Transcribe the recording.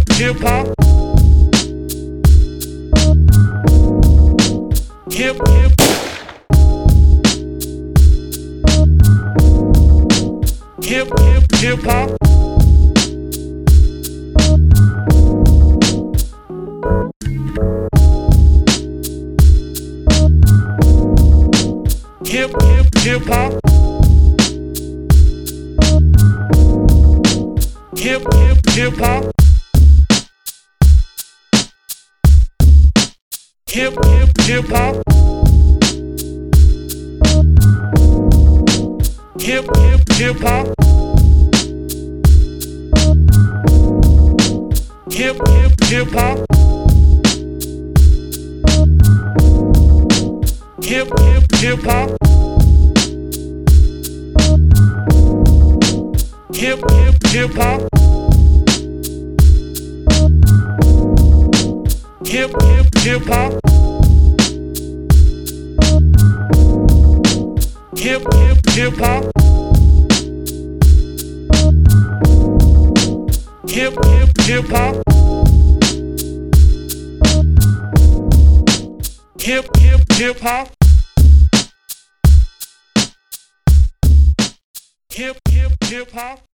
hip hop, hip hip, hip hip hip hop, hip hip hip hop, hip hip hip hop, hip hip hip hop, hip hip hip hop, hip hip hip hop, hip hip hip hop, hip hip hip hop, hip hip hip hop, hip hip hip hop, hip hip hip hop, hip hip hip hop, hip hip hip hop.